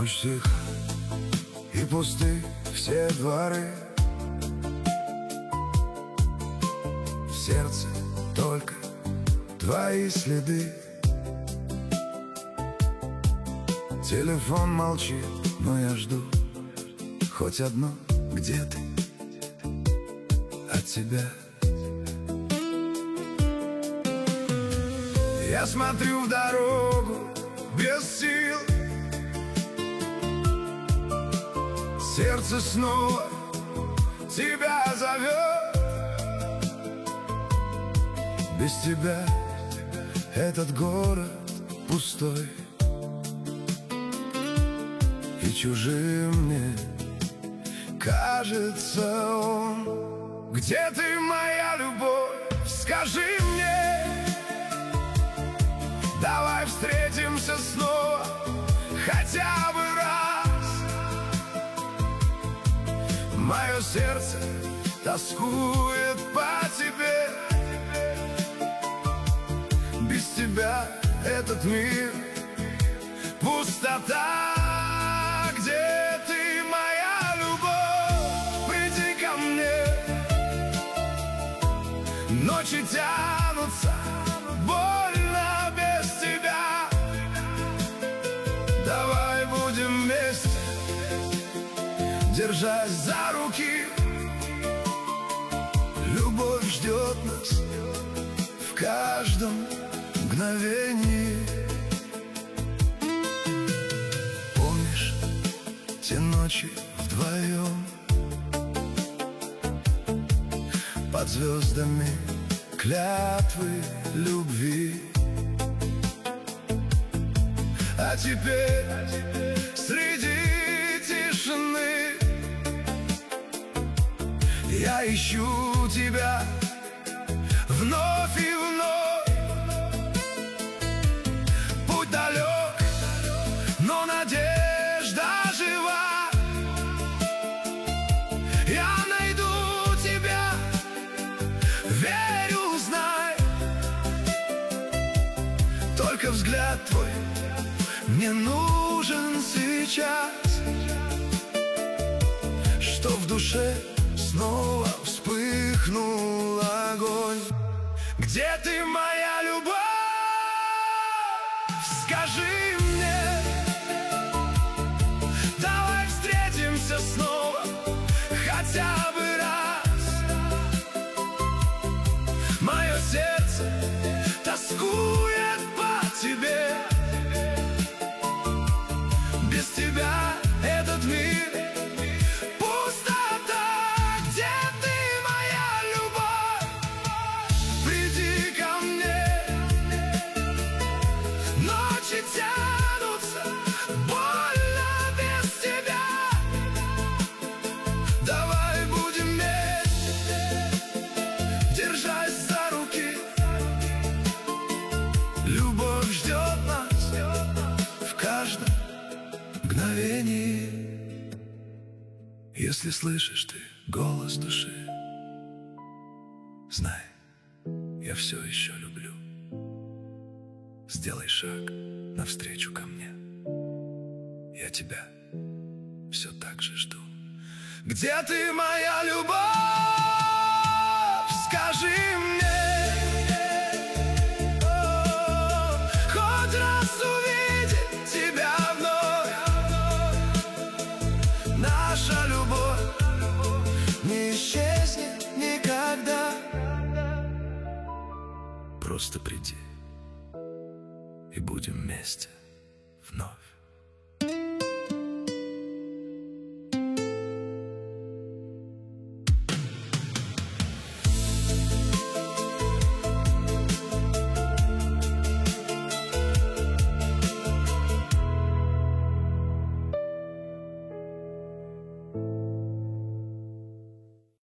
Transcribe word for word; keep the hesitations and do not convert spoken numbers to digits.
Ночь тиха и пусты все дворы, в сердце только твои следы. Телефон молчит, но я жду хоть одно, где ты, от тебя. Я смотрю в дорогу без сил, сердце снова тебя зовет. Без тебя этот город пустой и чужим мне кажется он. Где ты, моя любовь, скажи мне, давай встретимся снова хотя бы раз. Мое сердце тоскует по тебе, без тебя этот мир пустота. Где ты, моя любовь, приди ко мне. Ночи тянутся, больно без тебя. Давай будем вместе, держась за руки. Любовь ждет нас в каждом мгновении. Помнишь те ночи вдвоем под звездами клятвы любви? А теперь среди тишины я ищу тебя вновь и вновь. Путь далек, но надежда жива. Я найду тебя, верю, знай. Только взгляд твой мне нужен сейчас, что в душе снова вспыхнул огонь. Где ты, моя любовь, скажи мне, давай встретимся снова хотя бы раз. Мое сердце тоскует по тебе, без тебя этот мир пустота. Где ты, моя любовь, приди ко мне. Ночи тянутся, больно без тебя. Давай будем вместе, держась за руки. Любовь ждет нас в каждом мгновении. Если слышишь ты голос души, знай, я все еще люблю. Сделай шаг навстречу ко мне, я тебя все так же жду. Где ты, моя любовь, скажи мне, хоть раз увидеть тебя вновь. Наша любовь не исчезнет никогда. Просто приди и будем вместе вновь.